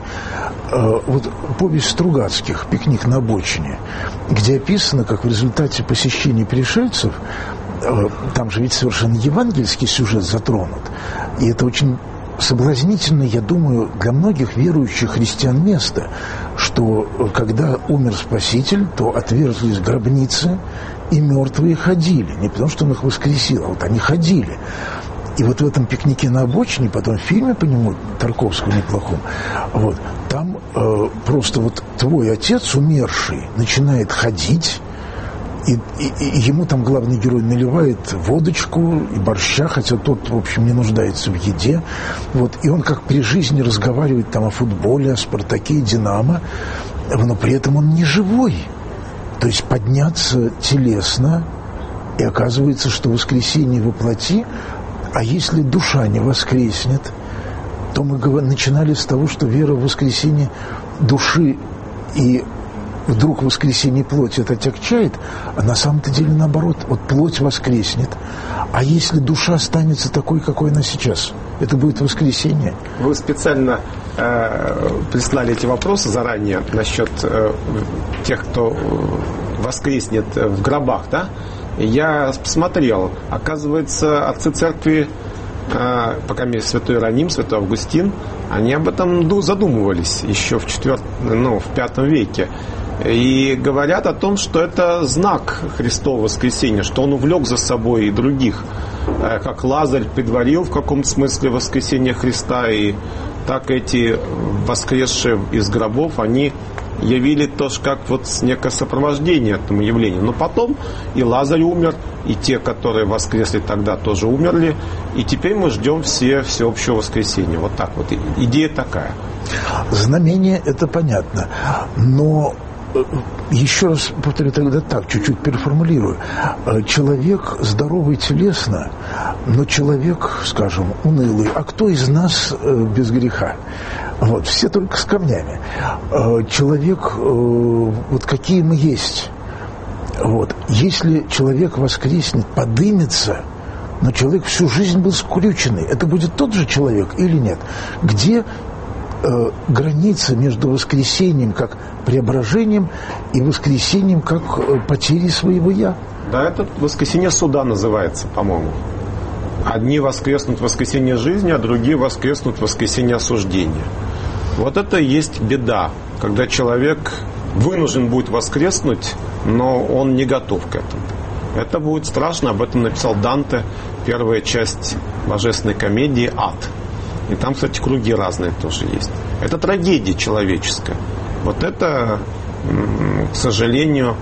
э, вот повесть Стругацких «Пикник на обочине», где описано, как в результате посещения пришельцев, э, там же ведь совершенно евангельский сюжет затронут, и это очень соблазнительно, я думаю, для многих верующих христиан место, что когда умер Спаситель, то отверзлись гробницы, и мертвые ходили. Не потому, что он их воскресил, а вот они ходили. И вот в этом «Пикнике на обочине», потом в фильме по нему, Тарковского неплохом, вот, там э, просто вот твой отец, умерший, начинает ходить, И, и, и ему там главный герой наливает водочку и борща, хотя тот, в общем, не нуждается в еде. Вот, и он как при жизни разговаривает там о футболе, о «Спартаке» и «Динамо», но при этом он не живой. То есть подняться телесно, и оказывается, что воскресенье во плоти, а если душа не воскреснет, то мы начинали с того, что вера в воскресенье души и вдруг воскресенье плоти это отягчает, а на самом-то деле наоборот, вот плоть воскреснет. А если душа останется такой, какой она сейчас, это будет воскресенье. Вы специально э, прислали эти вопросы заранее насчет э, тех, кто воскреснет в гробах, да? Я посмотрел, оказывается, отцы церкви по крайней мере, святой Иероним, святой Августин, они об этом задумывались еще в четвертом, ну, в пятом веке. И говорят о том, что это знак Христова воскресения, что он увлек за собой и других. Как Лазарь предварил в каком-то смысле воскресение Христа, и так эти воскресшие из гробов, они явили тоже как вот некое сопровождение этому явлению. Но потом и Лазарь умер, и те, которые воскресли тогда, тоже умерли. И теперь мы ждем все всеобщего воскресения. Вот так вот. Идея такая. Знамение – это понятно. Но еще раз повторю тогда так, чуть-чуть переформулирую. Человек здоровый телесно, но человек, скажем, унылый. А кто из нас без греха? Вот, все только с камнями. Человек, вот какие мы есть. Вот. Если человек воскреснет, подымется, но человек всю жизнь был скрюченный, это будет тот же человек или нет? Где э, граница между воскресением как преображением и воскресением как э, потерей своего «я»? Да, это воскресение суда называется, по-моему. Одни воскреснут в воскресение жизни, а другие воскреснут в воскресение осуждения. Вот это и есть беда, когда человек вынужден будет воскреснуть, но он не готов к этому. Это будет страшно, об этом написал Данте, первая часть божественной комедии «Ад». И там, кстати, круги разные тоже есть. Это трагедия человеческая. Вот это, к сожалению,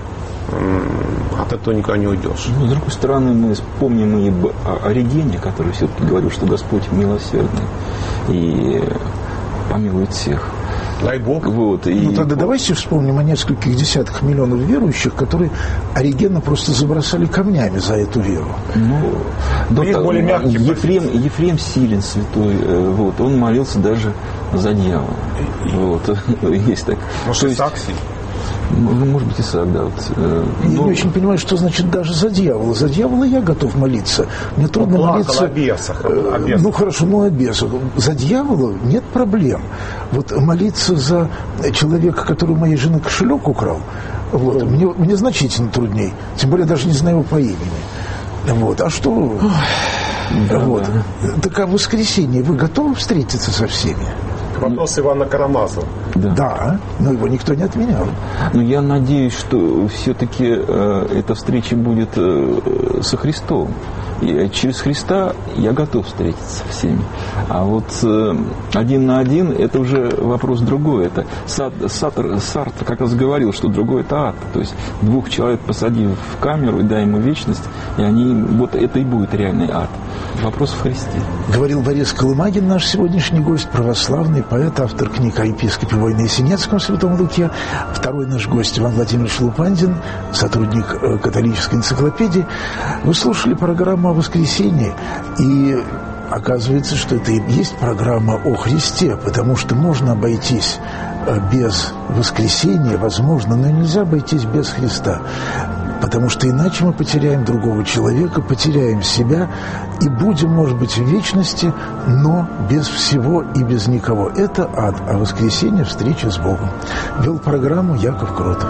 от этого никуда не уйдешь. Но, с другой стороны, мы вспомним и о Оригене, который все-таки говорил, что Господь милосердный и помилует всех. Дай Бог. Вот, и... Ну тогда давайте вспомним о нескольких десятках миллионов верующих, которые Оригена просто забросали камнями за эту веру. Ну, да, более мягкий. Ефрем, Ефрем Силин святой, вот, он молился даже за дьявола. Вот, есть так. Может, Исаак Силин? Может быть, Исаак, да. Вот, э, я но... не очень понимаю, что значит даже за дьявола. За дьявола я готов молиться. Мне трудно он молиться. О бесах, о бесах. Ну хорошо, ну о бесах. За дьявола нет проблем. Вот молиться за человека, который у моей жены кошелек украл, вот, mm. мне, мне значительно трудней. Тем более даже не знаю его по имени. Вот. А что? Да, вот. Да. Так а в воскресенье вы готовы встретиться со всеми? Вопрос Ивана Карамазова. Да. да, но его никто не отменял. Но я надеюсь, что все-таки э, эта встреча будет э, со Христом. И через Христа я готов встретиться со всеми. А вот э, один на один это уже вопрос другой. Это Сад, Сатр, Сартр как раз говорил, что другой это ад. То есть двух человек посади в камеру и дай ему вечность, и они, вот это и будет реальный ад. Вопрос в Христе. Говорил Борис Колымагин, наш сегодняшний гость, православный поэт, автор книг о епископе войны Есенинском Святом Луке. Второй наш гость Иван Владимирович Лупандин, сотрудник католической энциклопедии. Вы слушали программу о воскресении, и оказывается, что это и есть программа о Христе, потому что можно обойтись без воскресения, возможно, но нельзя обойтись без Христа. Потому что иначе мы потеряем другого человека, потеряем себя и будем, может быть, в вечности, но без всего и без никого. Это ад, а воскресенье – встреча с Богом. Вел программу Яков Кротов.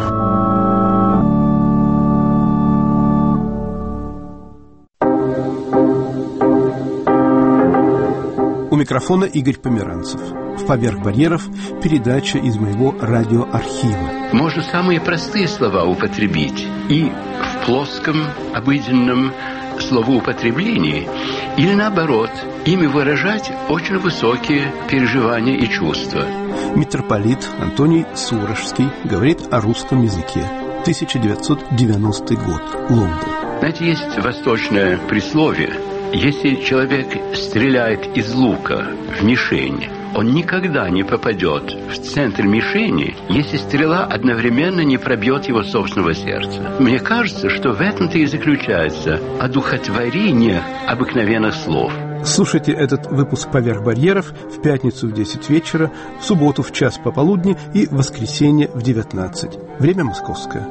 У микрофона Игорь Померанцев. В «Поверх барьеров» передача из моего радиоархива. Можно самые простые слова употребить и в плоском, обыденном словоупотреблении, или наоборот, ими выражать очень высокие переживания и чувства. Митрополит Антоний Сурожский говорит о русском языке. тысяча девятьсот девяностый год. Лондон. Знаете, есть восточное присловие. Если человек стреляет из лука в мишень, он никогда не попадет в центр мишени, если стрела одновременно не пробьет его собственного сердца. Мне кажется, что в этом-то и заключается одухотворение обыкновенных слов. Слушайте этот выпуск «Поверх барьеров» в пятницу в десять вечера, в субботу в час пополудни и в воскресенье в девятнадцать. Время московское.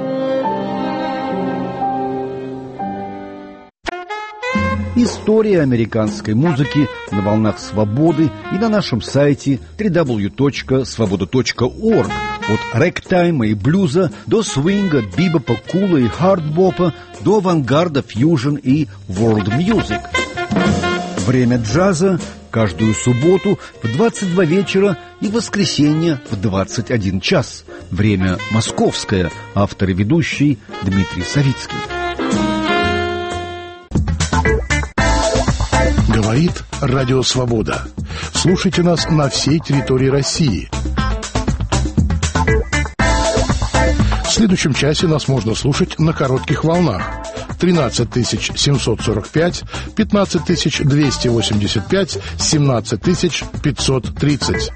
История американской музыки на волнах свободы и на нашем сайте дабл ю дабл ю дабл ю точка свобода точка орг. От рэктайма и блюза до свинга, бибопа, кула и хардбопа до авангарда, фьюжн и ворлд мьюзик. Время джаза каждую субботу в двадцать два вечера и воскресенье в двадцать один час. Время московское. Автор и ведущий Дмитрий Савицкий. Говорит Радио Свобода. Слушайте нас на всей территории России. В следующем часе нас можно слушать на коротких волнах. тринадцать тысяч семьсот сорок пять, пятнадцать тысяч двести восемьдесят пять, семнадцать тысяч пятьсот тридцать.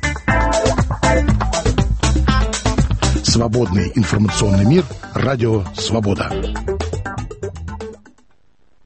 Свободный информационный мир. Радио Свобода.